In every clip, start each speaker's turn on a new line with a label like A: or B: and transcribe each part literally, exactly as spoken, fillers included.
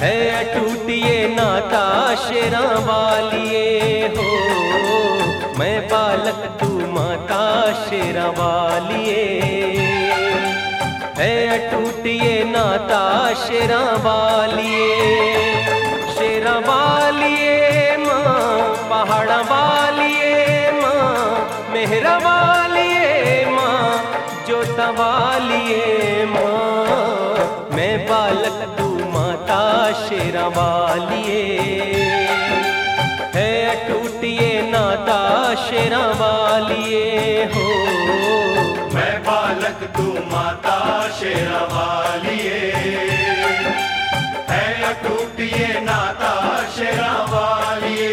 A: है अटूट ये नाता शेरां वालिए हो। मैं बालक तू माता शेरां वालिए, है अटूट ये नाता शेरां वालिए। शेरां वालिए माँ, पहाड़ां वालिए माँ, मेहरा वालिए माँ, जोता वालिए माँ। मैं बालक तू माता शेरां वालिए, है अटूट ये नाता शेरां वालिए हो।
B: मैं बालक तू माता शेरां वालिए, है अटूट ये नाता शेरां वालिए।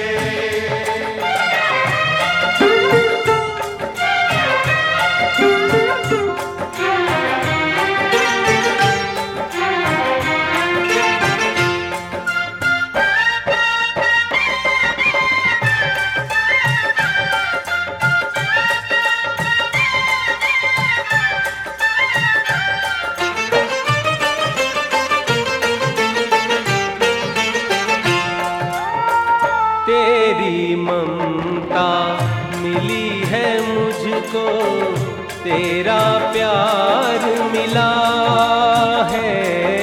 A: तेरी ममता मिली है मुझको, तेरा प्यार मिला है।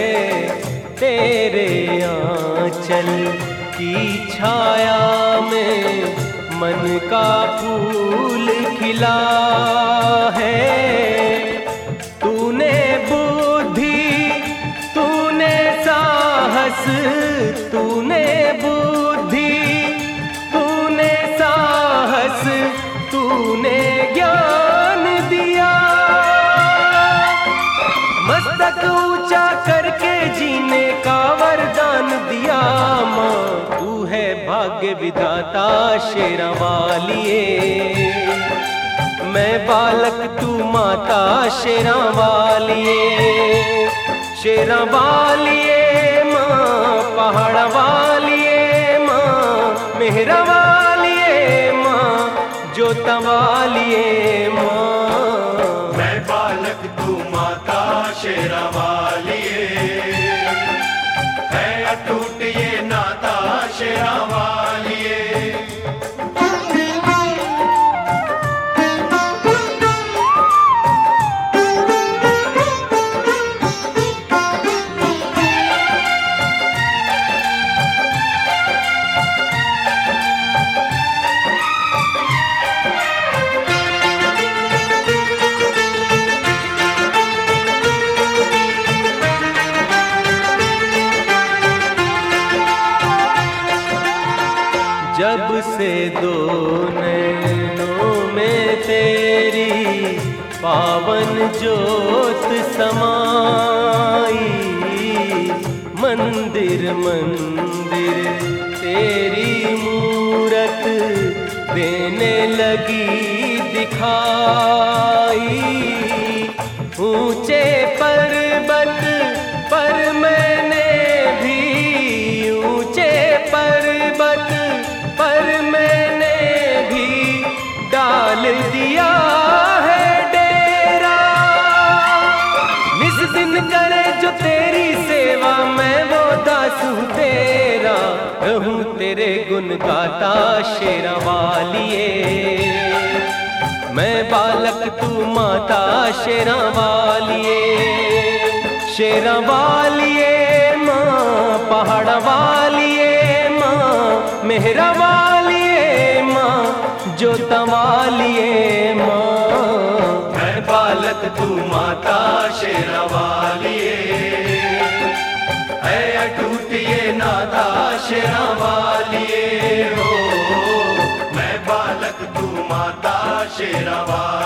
A: तेरे आंचल की छाया में मन का फूल खिला है। तूने बुद्धि, तूने साहस, तूने बुद्धि, तूने साहस, तूने ज्ञान दिया। मस्तक ऊंचा करके जीने का वरदान दिया माँ। तू है भाग्य विधाता शेरां वालिए, मैं बालक तू माता शेरां वालिए। शेरां वालिए माँ, पहाड़ा वालिए माँ, मेहरा वालिए माँ, जोता वालिए माँ।
B: मैं बालक तू माता शेरां वालिए, है अटूट ये नाता शेरां वालिए।
A: जब से दो नैनों में तेरी पावन ज्योत समाई, मंदिर मंदिर तेरी मूरत देने लगी दिखाई। ऊंचे पर्वत पर मैंने भी, ऊंचे पर्वत पर मैंने भी डाल दिया है डेरा। निस दिन करे जो तेरी सेवा, मैं वो दास हूँ तेरा। रहूं तेरे गुण गाता शेरां वालिए, मैं बालक तू माता शेरां वालिए। शेरां वालिए माँ, पहाड़ा वालिए माँ, मेहरा वालिए माँ, जोता वालिए माँ।
B: मैं बालक तू माता शेरां वालिए, है अटूट ये नाता शेरां वालिए हो। मैं बालक तू माता शेरां वालिए।